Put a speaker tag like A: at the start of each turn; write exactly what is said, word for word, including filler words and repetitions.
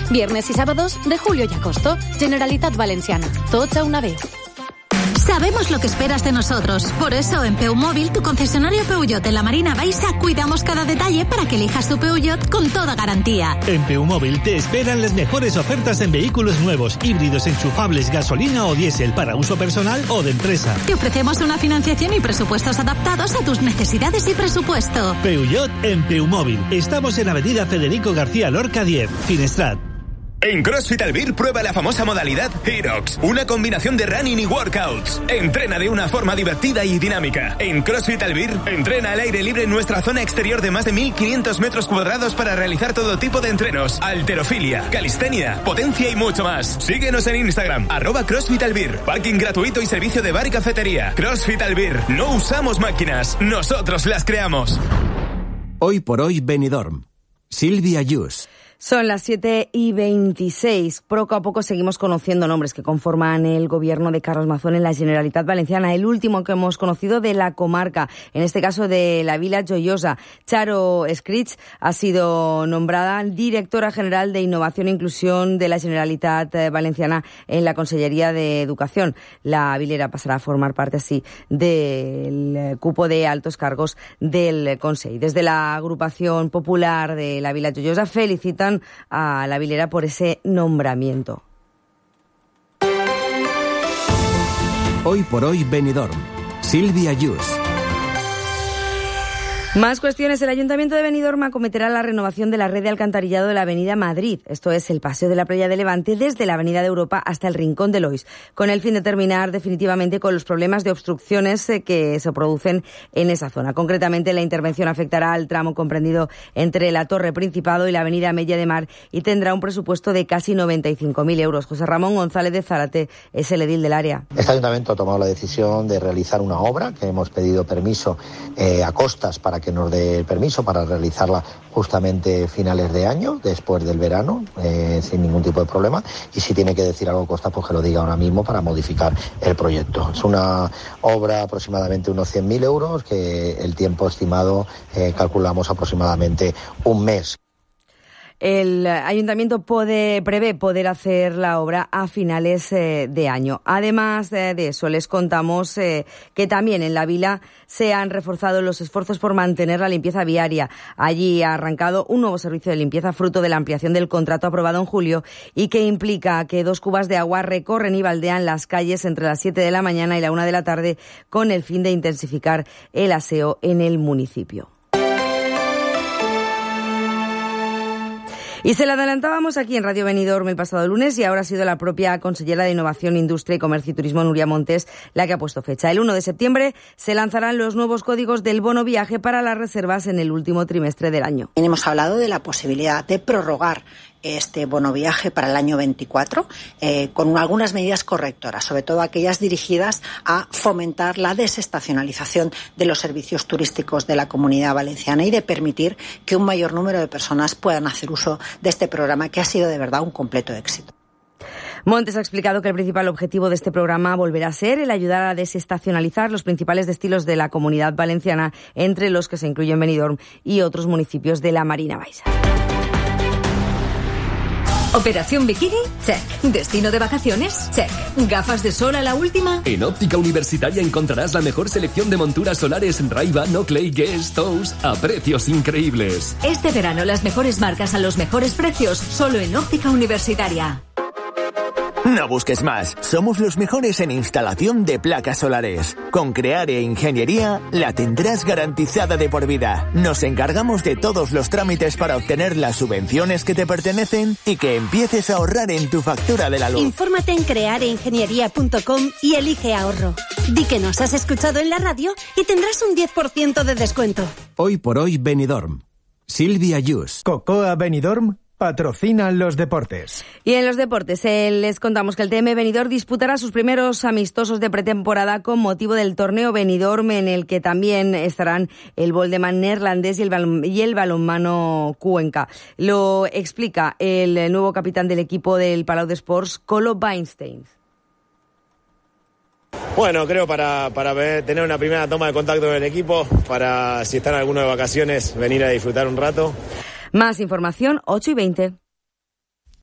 A: Viernes y sábados de julio y agosto. Generalitat Valenciana. Tots a una veu.
B: Sabemos lo que esperas de nosotros. Por eso, en Peumóvil, tu concesionario Peugeot en la Marina Baixa, cuidamos cada detalle para que elijas tu Peugeot con toda garantía.
C: En Peumóvil te esperan las mejores ofertas en vehículos nuevos, híbridos, enchufables, gasolina o diésel para uso personal o de empresa.
B: Te ofrecemos una financiación y presupuestos adaptados a tus necesidades y presupuesto.
C: Peugeot en Peumóvil. Estamos en Avenida Federico García Lorca diez, Finestrat.
D: En CrossFit Albir prueba la famosa modalidad HEROX, una combinación de running y workouts. Entrena de una forma divertida y dinámica. En CrossFit Albir, entrena al aire libre en nuestra zona exterior de más de mil quinientos metros cuadrados para realizar todo tipo de entrenos, halterofilia, calistenia, potencia y mucho más. Síguenos en Instagram, arroba CrossFit Albir. Parking gratuito y servicio de bar y cafetería. CrossFit Albir, no usamos máquinas, nosotros las creamos.
E: Hoy por hoy Benidorm. Silvia Yus.
F: Son las siete y veintiséis. Poco a poco seguimos conociendo nombres que conforman el gobierno de Carlos Mazón en la Generalitat Valenciana. El último que hemos conocido de la comarca, en este caso de la Vila Joiosa. Charo Escrits ha sido nombrada directora general de Innovación e Inclusión de la Generalitat Valenciana en la Consellería de Educación. La vilera pasará a formar parte así del cupo de altos cargos del Consell. Desde la agrupación popular de la Vila Joiosa felicitan a la vilera por ese nombramiento.
E: Hoy por hoy Benidorm. Silvia Yus.
F: Más cuestiones. El Ayuntamiento de Benidorm acometerá la renovación de la red de alcantarillado de la Avenida Madrid. Esto es el paseo de la Playa de Levante desde la Avenida de Europa hasta el Rincón de Lois, con el fin de terminar definitivamente con los problemas de obstrucciones que se producen en esa zona. Concretamente, la intervención afectará al tramo comprendido entre la Torre Principado y la Avenida Mella de Mar y tendrá un presupuesto de casi noventa y cinco mil euros. José Ramón González de Zárate es el edil del área.
G: Este ayuntamiento ha tomado la decisión de realizar una obra que hemos pedido permiso eh, a costas para que nos dé permiso para realizarla justamente finales de año, después del verano, eh, sin ningún tipo de problema. Y si tiene que decir algo Costa, pues que lo diga ahora mismo para modificar el proyecto. Es una obra aproximadamente unos cien mil euros, que el tiempo estimado eh, calculamos aproximadamente un mes.
F: El ayuntamiento puede, prevé poder hacer la obra a finales eh, de año. Además de, de eso, les contamos eh, que también en la vila se han reforzado los esfuerzos por mantener la limpieza viaria. Allí ha arrancado un nuevo servicio de limpieza fruto de la ampliación del contrato aprobado en julio y que implica que dos cubas de agua recorren y baldean las calles entre las siete de la mañana y la una de la tarde con el fin de intensificar el aseo en el municipio. Y se la adelantábamos aquí en Radio Benidorm el pasado lunes y ahora ha sido la propia consellera de Innovación, Industria y Comercio y Turismo, Nuria Montes, la que ha puesto fecha. El uno de septiembre se lanzarán los nuevos códigos del bono viaje para las reservas en el último trimestre del año.
H: Hemos hablado de la posibilidad de prorrogar este bono viaje para el año veinticuatro eh, con algunas medidas correctoras, sobre todo aquellas dirigidas a fomentar la desestacionalización de los servicios turísticos de la Comunidad Valenciana y de permitir que un mayor número de personas puedan hacer uso de este programa, que ha sido de verdad un completo éxito.
F: Montes ha explicado que el principal objetivo de este programa volverá a ser el ayudar a desestacionalizar los principales destinos de la Comunidad Valenciana, entre los que se incluyen Benidorm y otros municipios de la Marina Baixa.
I: ¿Operación bikini? Check. ¿Destino de vacaciones? Check. ¿Gafas de sol a la última?
J: En Óptica Universitaria encontrarás la mejor selección de monturas solares Ray-Ban, Oakley, Guess, Toast a precios increíbles.
I: Este verano las mejores marcas a los mejores precios solo en Óptica Universitaria.
K: No busques más. Somos los mejores en instalación de placas solares. Con Creare Ingeniería la tendrás garantizada de por vida. Nos encargamos de todos los trámites para obtener las subvenciones que te pertenecen y que empieces a ahorrar en tu factura de la luz.
L: Infórmate en creare ingeniería punto com y elige ahorro. Di que nos has escuchado en la radio y tendrás un diez por ciento de descuento.
E: Hoy por hoy Benidorm. Silvia Yus.
M: Cocoa Benidorm patrocinan los deportes.
F: Y en los deportes eh, les contamos que el T M Benidorm disputará sus primeros amistosos de pretemporada con motivo del torneo Benidorm, en el que también estarán el Boldeman neerlandés y el, balon, y el balonmano Cuenca. Lo explica el nuevo capitán del equipo del Palau de Sports, Colo Weinstein.
N: Bueno, creo para, para ver, tener una primera toma de contacto con el equipo, para si están algunos de vacaciones, venir a disfrutar un rato.
F: Más información, ocho y veinte.